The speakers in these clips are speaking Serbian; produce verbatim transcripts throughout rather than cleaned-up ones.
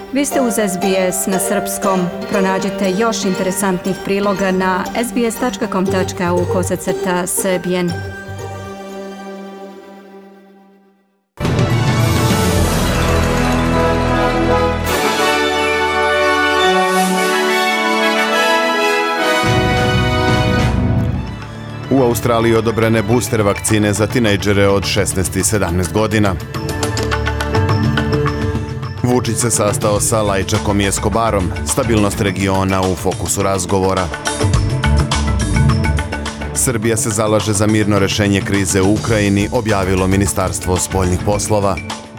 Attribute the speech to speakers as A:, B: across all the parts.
A: Vi ste uz S B S na srpskom. Pronađite još interesantnih priloga na sbs.com tačka au kosacrta srbijen.
B: U Australiji odobrene booster vakcine za tinejdžere od šesnaest i sedamnaest godina. Vučić se sastao sa Lajčakom i Escobarom. Stabilnost regiona u fokusu razgovora. Srbija se zalaže za mirno rešenje krize u Ukrajini, objavilo Ministarstvo spoljnih poslova.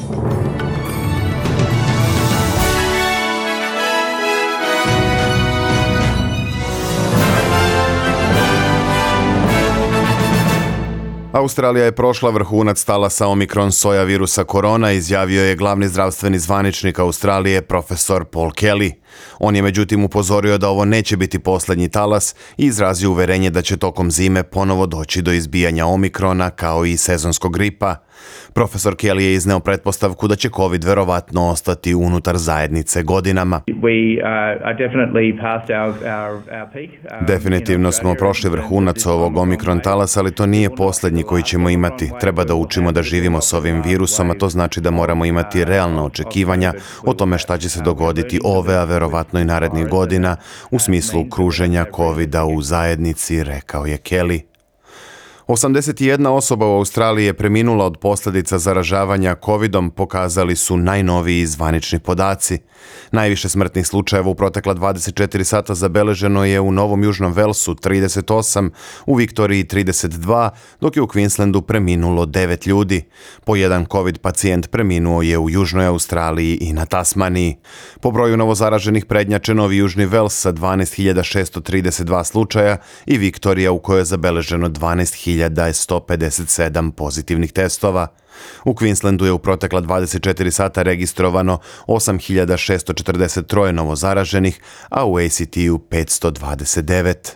B: Australija je prošla vrhunac talasa Omikron soja virusa korona, izjavio je glavni zdravstveni zvaničnik Australije, profesor Paul Kelly. On je međutim upozorio da ovo neće biti posljednji talas i izrazio uverenje da će tokom zime ponovo doći do izbijanja Omikrona kao i sezonskog gripa. Profesor Kelly je izneo pretpostavku da će COVID verovatno ostati unutar zajednice godinama. Definitivno smo prošli vrhunac ovog Omikron talasa, ali to nije posljednji koji ćemo imati. Treba da učimo da živimo s ovim virusom, a to znači da moramo imati realna očekivanja o tome šta će se dogoditi ove, a verovatno i narednih godina u smislu kruženja covida u zajednici, rekao je Kelly. osamdeset jedna osoba u Australiji je preminula od posljedica zaražavanja covidom, pokazali su najnoviji zvanični podaci. Najviše smrtnih slučajeva u protekla dvadeset četiri sata zabeleženo je u Novom Južnom Velsu trideset osam, u Viktoriji trideset dva, dok je u Queenslandu preminulo devet ljudi. Po jedan covid pacijent preminuo je u Južnoj Australiji i na Tasmaniji. Po broju novozaraženih prednjače Novi Južni Vels sa dvanaest hiljada šesto trideset dva slučaja i Viktorija u kojoj je zabeleženo dvanaest hiljada sto pedeset sedam pozitivnih testova. U Queenslandu je u protekla dvadeset četiri sata registrovano osam hiljada šesto četrdeset tri novozaraženih, a u A C T-u petsto dvadeset devet.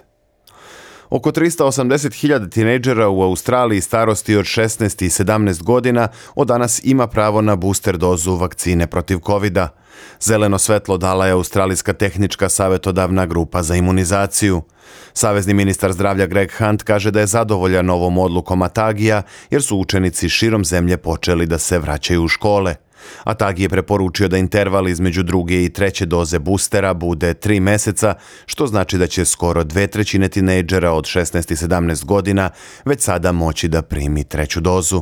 B: Oko tristo osamdeset hiljada tinejdžera u Australiji starosti od šesnaest i sedamnaest godina od danas ima pravo na booster dozu vakcine protiv covida. Zeleno svetlo dala je Australijska tehnička savjetodavna grupa za imunizaciju. Savezni ministar zdravlja Greg Hunt kaže da je zadovoljan ovom odlukom Atagija jer su učenici širom zemlje počeli da se vraćaju u škole. Atagi je preporučio da interval između druge i treće doze boostera bude tri meseca, što znači da će skoro dve trećine tinejdžera od šesnaest i sedamnaest godina već sada moći da primi treću dozu.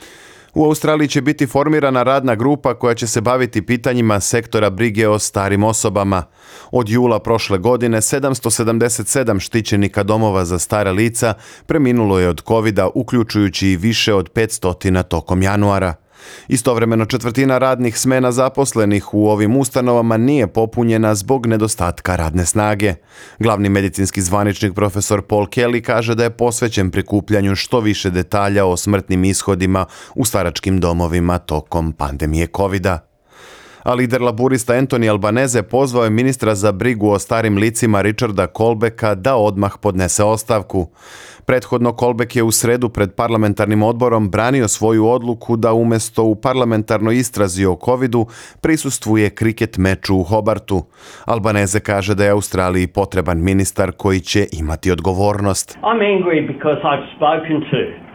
B: U Australiji će biti formirana radna grupa koja će se baviti pitanjima sektora brige o starim osobama. Od jula prošle godine sedamsto sedamdeset sedam štićenika domova za stara lica preminulo je od covida, uključujući i više od petsto tokom januara. Istovremeno četvrtina radnih smena zaposlenih u ovim ustanovama nije popunjena zbog nedostatka radne snage. Glavni medicinski zvaničnik profesor Paul Kelly kaže da je posvećen prikupljanju što više detalja o smrtnim ishodima u staračkim domovima tokom pandemije covida. A lider laburista Anthony Albanese pozvao je ministra za brigu o starim licima Richarda Colbecka da odmah podnese ostavku. Prethodno Colbeck je u sredu pred parlamentarnim odborom branio svoju odluku da umjesto u parlamentarnoj istrazi o covidu prisustvuje kriket meču u Hobartu. Albanese kaže da je Australiji potreban ministar koji će imati odgovornost.
C: I'm angry because I've spoken to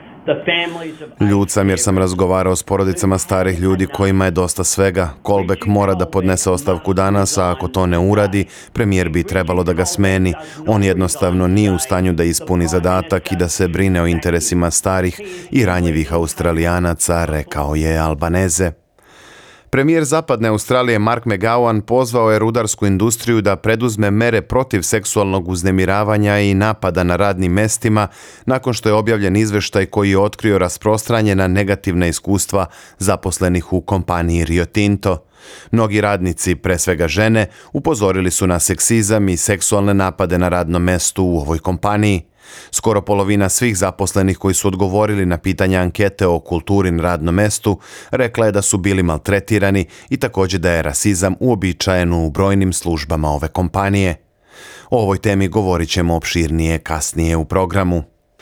B: Ljut sam jer sam razgovarao s porodicama starih ljudi kojima je dosta svega. Colbeck mora da podnese ostavku danas, a ako to ne uradi, premijer bi trebalo da ga smeni. On jednostavno nije u stanju da ispuni zadatak i da se brine o interesima starih i ranjivih Australijanaca, rekao je Albanese. Premijer Zapadne Australije Mark McGowan pozvao je rudarsku industriju da preduzme mere protiv seksualnog uznemiravanja i napada na radnim mestima nakon što je objavljen izveštaj koji je otkrio rasprostranjena negativna iskustva zaposlenih u kompaniji Rio Tinto. Mnogi radnici, pre svega žene, upozorili su na seksizam i seksualne napade na radnom mestu u ovoj kompaniji. Skoro polovina svih zaposlenih koji su odgovorili na pitanja ankete o kulturi na radnom mestu rekla je da su bili maltretirani i također da je rasizam uobičajen u brojnim službama ove kompanije. O ovoj temi govorit ćemo opširnije kasnije u programu.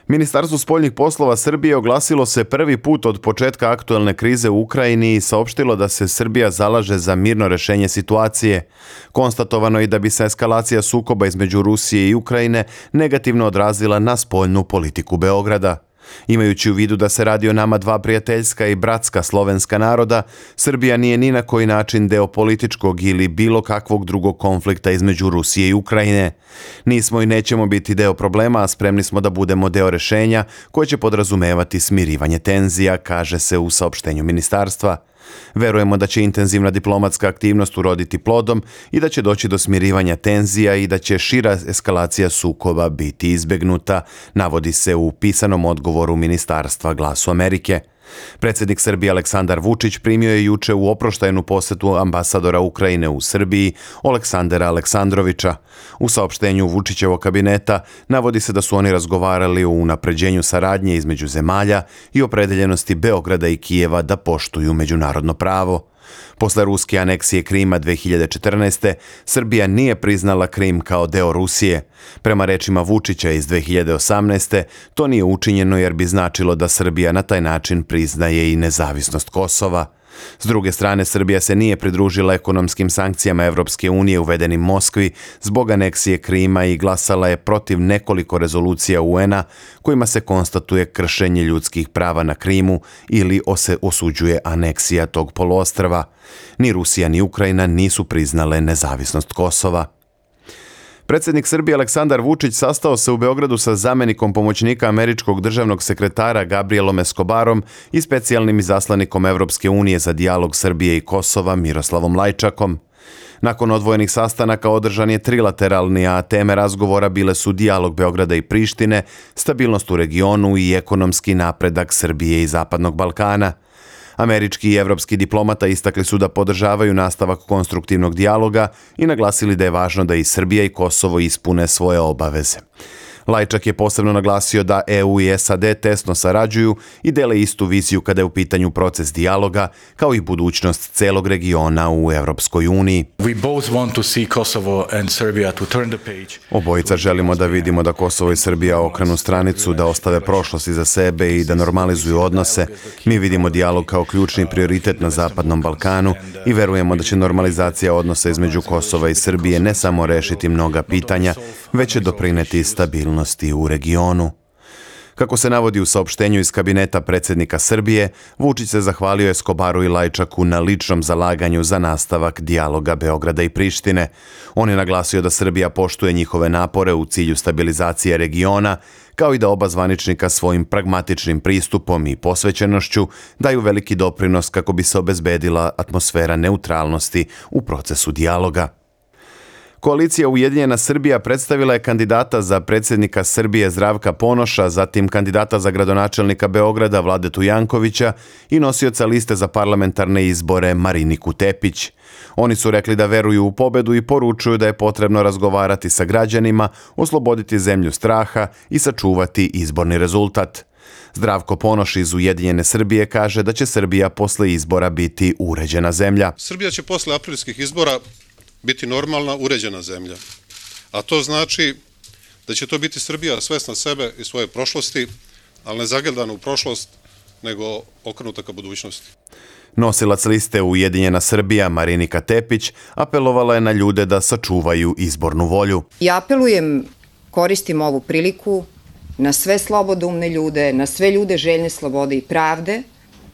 B: Ministarstvo spoljnih poslova Srbije oglasilo se prvi put od početka aktuelne krize u Ukrajini i saopštilo da se Srbija zalaže za mirno rešenje situacije. Konstatovano je da bi se eskalacija sukoba između Rusije i Ukrajine negativno odrazila na spoljnu politiku Beograda. Imajući u vidu da se radi o nama dva prijateljska i bratska slovenska naroda, Srbija nije ni na koji način deo političkog ili bilo kakvog drugog konflikta između Rusije i Ukrajine. Nismo i nećemo biti deo problema, a spremni smo da budemo deo rešenja koje će podrazumevati smirivanje tenzija, kaže se u saopštenju ministarstva. Verujemo da će intenzivna diplomatska aktivnost uroditi plodom i da će doći do smirivanja tenzija i da će šira eskalacija sukoba biti izbegnuta, navodi se u pisanom odgovoru ministarstva Glasu Amerike. Predsjednik Srbije Aleksandar Vučić primio je juče u oproštajnu posetu ambasadora Ukrajine u Srbiji Oleksandra Aleksandrovića. U saopštenju Vučićevog kabineta navodi se da su oni razgovarali o unapređenju saradnje između zemalja i opredeljenosti Beograda i Kijeva da poštuju međunarodno pravo. Posle ruske aneksije Krima dve hiljade četrnaeste. Srbija nije priznala Krim kao deo Rusije. Prema rečima Vučića iz dve hiljade osamnaeste. to nije učinjeno jer bi značilo da Srbija na taj način priznaje i nezavisnost Kosova. S druge strane, Srbija se nije pridružila ekonomskim sankcijama Evropske unije uvedenim Moskvi zbog aneksije Krima i glasala je protiv nekoliko rezolucija U N-a kojima se konstatuje kršenje ljudskih prava na Krimu ili se osuđuje aneksija tog poluostrva. Ni Rusija ni Ukrajina nisu priznale nezavisnost Kosova. Predsjednik Srbije Aleksandar Vučić sastao se u Beogradu sa zamjenikom pomoćnika američkog državnog sekretara Gabrielom Escobarom i specijalnim izaslanikom Evropske unije za dijalog Srbije i Kosova Miroslavom Lajčakom. Nakon odvojenih sastanaka održan je trilateralni, a teme razgovora bile su dijalog Beograda i Prištine, stabilnost u regionu i ekonomski napredak Srbije i Zapadnog Balkana. Američki i evropski diplomata istakli su da podržavaju nastavak konstruktivnog dijaloga i naglasili da je važno da i Srbija i Kosovo ispune svoje obaveze. Lajčak je posebno naglasio da E U i S A D tesno sarađuju i dele istu viziju kada je u pitanju proces dijaloga, kao i budućnost celog regiona u Evropskoj uniji. Obojica želimo da vidimo da Kosovo i Srbija okrenu stranicu, da ostave prošlost iza sebe i da normalizuju odnose. Mi vidimo dijalog kao ključni prioritet na Zapadnom Balkanu i verujemo da će normalizacija odnosa između Kosova i Srbije ne samo rešiti mnoga pitanja, već će doprineti stabilnosti u regionu. Kako se navodi u saopštenju iz kabineta predsjednika Srbije, Vučić se zahvalio Escobaru i Lajčaku na ličnom zalaganju za nastavak dijaloga Beograda i Prištine. On je naglasio da Srbija poštuje njihove napore u cilju stabilizacije regiona, kao i da oba zvaničnika svojim pragmatičnim pristupom i posvećenošću daju veliki doprinos kako bi se obezbedila atmosfera neutralnosti u procesu dijaloga. Koalicija Ujedinjena Srbija predstavila je kandidata za predsjednika Srbije Zdravka Ponoša, zatim kandidata za gradonačelnika Beograda Vladetu Jankovića i nosioca liste za parlamentarne izbore Mariniku Tepić. Oni su rekli da veruju u pobedu i poručuju da je potrebno razgovarati sa građanima, osloboditi zemlju straha i sačuvati izborni rezultat. Zdravko Ponoš iz Ujedinjene Srbije kaže da će Srbija posle izbora biti uređena zemlja.
D: Srbija će posle aprilskih izbora biti normalna, uređena zemlja. A to znači da će to biti Srbija svesna sebe i svoje prošlosti, ali ne zagledana u prošlost, nego okrenuta ka budućnosti.
B: Nosilac liste Ujedinjena Srbija Marinika Tepić apelovala je na ljude da sačuvaju izbornu volju.
E: Ja apelujem, koristim ovu priliku na sve slobodoumne ljude, na sve ljude željne slobode i pravde,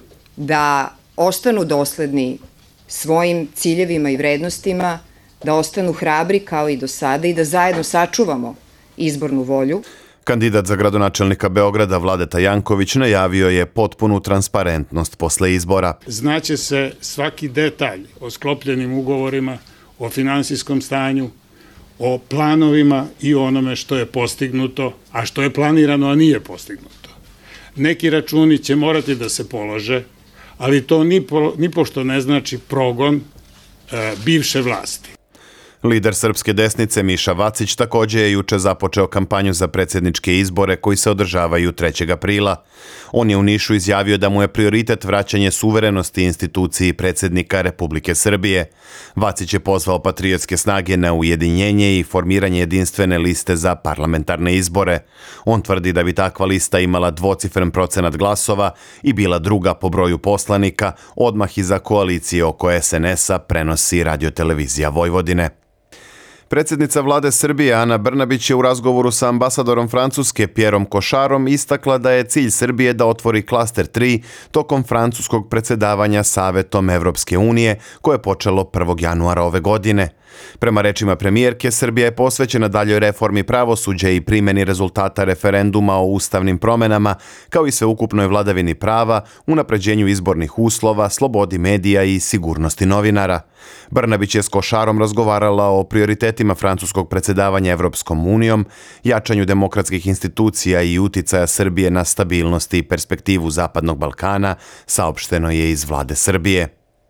E: da ostanu dosledni svojim ciljevima i vrednostima, da ostanu hrabri kao i do sada i da zajedno sačuvamo izbornu volju.
B: Kandidat za gradonačelnika Beograda Vladeta Janković najavio je potpunu transparentnost posle izbora.
F: Znaće se svaki detalj o sklopljenim ugovorima, o finansijskom stanju, o planovima i onome što je postignuto, a što je planirano, a nije postignuto. Neki računi će morati da se polože, ali to ni, po, ni pošto ne znači progon e, bivše vlasti.
B: Lider srpske desnice Miša Vacić također je juče započeo kampanju za predsjedničke izbore koji se održavaju trećeg aprila. On je u Nišu izjavio da mu je prioritet vraćanje suverenosti instituciji predsjednika Republike Srbije. Vacić je pozvao patriotske snage na ujedinjenje i formiranje jedinstvene liste za parlamentarne izbore. On tvrdi da bi takva lista imala dvocifren procenat glasova i bila druga po broju poslanika, odmah iza koalicije oko es en es-a, prenosi Radiotelevizija Vojvodine. Predsjednica vlade Srbije Ana Brnabić je u razgovoru sa ambasadorom Francuske Pierom Košarom istakla da je cilj Srbije da otvori klaster tri tokom francuskog predsjedavanja Savetom Evropske unije koje je počelo prvog januara ove godine. Prema rečima premijerke, Srbija je posvećena daljoj reformi pravosuđa i primjeni rezultata referenduma o ustavnim promjenama, kao i sveukupnoj vladavini prava, unapređenju izbornih uslova, slobodi medija i sigurnosti novinara. Brnabić je s Košarom razgovarala o prioritetima francuskog predsjedavanja Evropskom unijom, jačanju demokratskih institucija i uticaja Srbije na stabilnost i perspektivu Zapadnog Balkana, saopšteno je iz vlade Srbije.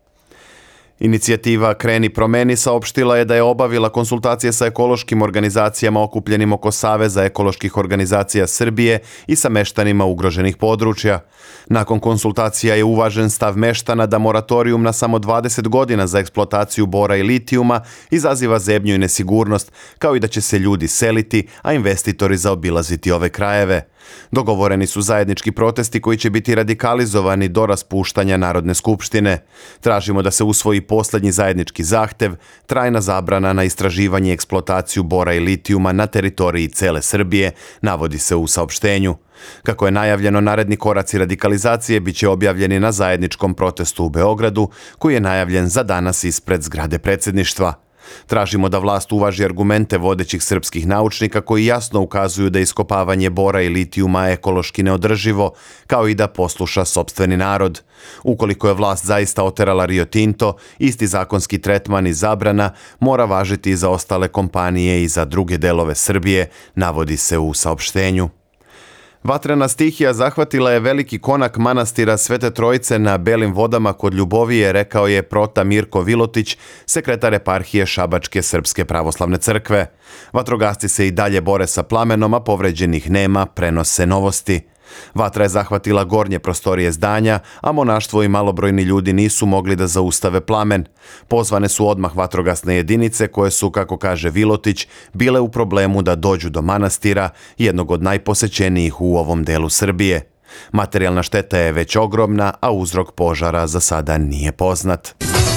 B: Inicijativa Kreni promeni saopštila je da je obavila konsultacije sa ekološkim organizacijama okupljenim oko Saveza ekoloških organizacija Srbije i sa meštanima ugroženih područja. Nakon konsultacija je uvažen stav meštana da moratorijum na samo dvadeset godina za eksploataciju bora i litijuma izaziva zebnju i nesigurnost, kao i da će se ljudi seliti, a investitori zaobilaziti ove krajeve. Dogovoreni su zajednički protesti koji će biti radikalizovani do raspuštanja Narodne skupštine. Tražimo da se usvoji posljednji zajednički zahtev, trajna zabrana na istraživanje i eksploataciju bora i litijuma na teritoriji cele Srbije, navodi se u saopštenju. Kako je najavljeno, naredni koraci radikalizacije bit će objavljeni na zajedničkom protestu u Beogradu, koji je najavljen za danas ispred zgrade predsjedništva. Tražimo da vlast uvaži argumente vodećih srpskih naučnika koji jasno ukazuju da je iskopavanje bora i litijuma ekološki neodrživo, kao i da posluša sopstveni narod. Ukoliko je vlast zaista oterala Rio Tinto, isti zakonski tretman i zabrana mora važiti i za ostale kompanije i za druge delove Srbije, navodi se u saopštenju. Vatrena stihija zahvatila je veliki konak manastira Svete Trojice na Belim vodama kod Ljubovije, rekao je prota Mirko Vilotić, sekretar eparhije Šabačke srpske pravoslavne crkve. Vatrogasci se i dalje bore sa plamenom, a povređenih nema, prenose Novosti. Vatra je zahvatila gornje prostorije zdanja, a monaštvo i malobrojni ljudi nisu mogli da zaustave plamen. Pozvane su odmah vatrogasne jedinice koje su, kako kaže Vilotić, bile u problemu da dođu do manastira, jednog od najposećenijih u ovom delu Srbije. Materijalna šteta je već ogromna, a uzrok požara za sada nije poznat.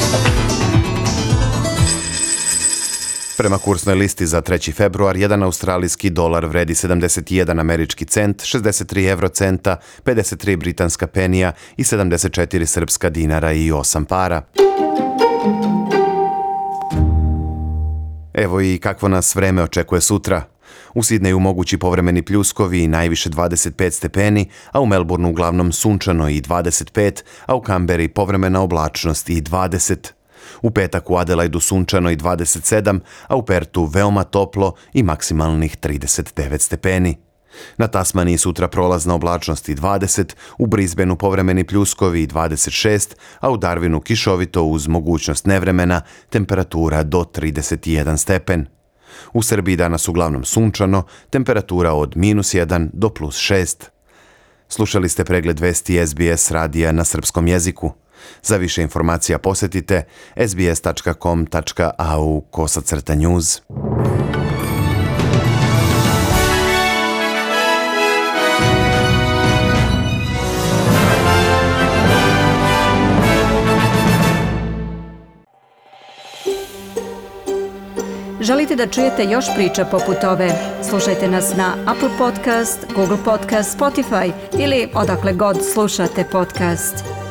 B: Prema kursnoj listi za treći februar, jedan australijski dolar vredi sedamdeset jedan američki cent, šezdeset tri evrocenta, pedeset tri britanska penija i sedamdeset četiri srpska dinara i osam para. Evo i kakvo nas vreme očekuje sutra. U Sidneju mogući povremeni pljuskovi i najviše dvadeset pet stepeni, a u Melbourneu uglavnom sunčano i dvadeset pet, a u Kamberi povremena oblačnost i dvadeset. U petak u Adelaidu sunčano i dvadeset sedam, a u Pertu veoma toplo i maksimalnih trideset devet stepeni. Na Tasmaniji sutra prolazna oblačnost i dvadeset, u Brisbaneu povremeni pljuskovi i dvadeset šest, a u Darwinu kišovito uz mogućnost nevremena, temperatura do trideset jedan stepen. U Srbiji danas uglavnom sunčano, temperatura od minus jedan do plus šest. Slušali ste pregled vesti es be es radija na srpskom jeziku. Za više informacija posjetite es be es tačka com tačka a u kosacrta news.
A: Želite da čujete još priča poput ove? Slušajte nas na Apple Podcast, Google Podcast, Spotify ili odakle god slušate podcast.